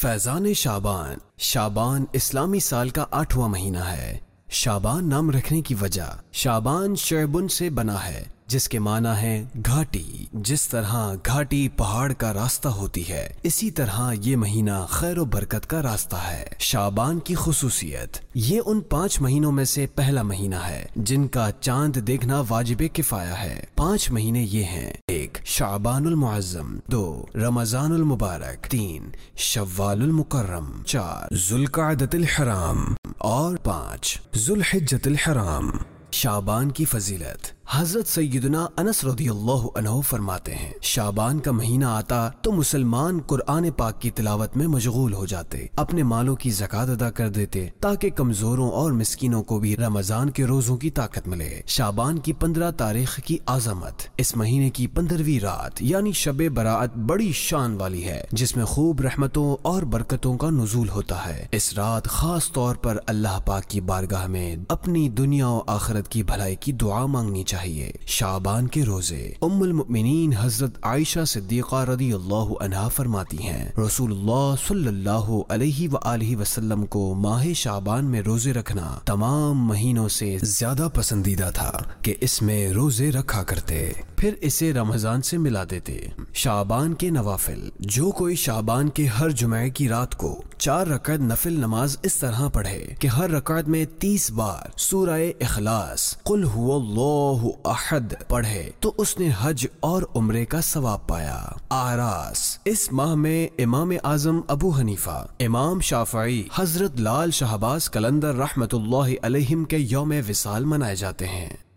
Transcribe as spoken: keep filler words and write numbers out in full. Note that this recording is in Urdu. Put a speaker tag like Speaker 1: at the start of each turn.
Speaker 1: فیضان شعبان۔ شعبان اسلامی سال کا آٹھواں مہینہ ہے۔ شعبان نام رکھنے کی وجہ، شعبان شعبن سے بنا ہے جس کے معنی ہے گھاٹی۔ جس طرح گھاٹی پہاڑ کا راستہ ہوتی ہے، اسی طرح یہ مہینہ خیر و برکت کا راستہ ہے۔ شعبان کی خصوصیت، یہ ان پانچ مہینوں میں سے پہلا مہینہ ہے جن کا چاند دیکھنا واجب کفایہ ہے۔ پانچ مہینے یہ ہیں: ایک شعبان المعظم، دو رمضان المبارک، تین شوال المکرم، چار ذوالقعدۃ الحرام اور پانچ ذوالحجۃ الحرام۔ شعبان کی فضیلت، حضرت سیدنا انس رضی اللہ عنہ فرماتے ہیں شعبان کا مہینہ آتا تو مسلمان قرآن پاک کی تلاوت میں مشغول ہو جاتے، اپنے مالوں کی زکوٰۃ ادا کر دیتے تاکہ کمزوروں اور مسکینوں کو بھی رمضان کے روزوں کی طاقت ملے۔ شعبان کی پندرہ تاریخ کی عظمت، اس مہینے کی پندرہویں رات یعنی شب برات بڑی شان والی ہے جس میں خوب رحمتوں اور برکتوں کا نزول ہوتا ہے۔ اس رات خاص طور پر اللہ پاک کی بارگاہ میں اپنی دنیا و آخرت کی بھلائی کی دعا مانگنی چاہیے۔ شعبان کے روزے، ام المؤمنین حضرت عائشہ صدیقہ رضی اللہ عنہا فرماتی ہیں رسول اللہ صلی اللہ علیہ وآلہ وسلم کو ماہ شعبان میں روزے رکھنا تمام مہینوں سے زیادہ پسندیدہ تھا کہ اس میں روزے رکھا کرتے، پھر اسے رمضان سے ملا دیتے۔ شعبان کے نوافل، جو کوئی شعبان کے ہر جمعے کی رات کو چار رکعت نفل نماز اس طرح پڑھے کہ ہر رکعت میں تیس بار سورہ اخلاص، قل هو اللہ احد پڑھے تو اس نے حج اور عمرے کا ثواب پایا۔ آراس، اس ماہ میں امام اعظم ابو حنیفہ، امام شافعی، حضرت لال شہباز قلندر رحمت اللہ علیہم کے یوم وصال منائے جاتے ہیں۔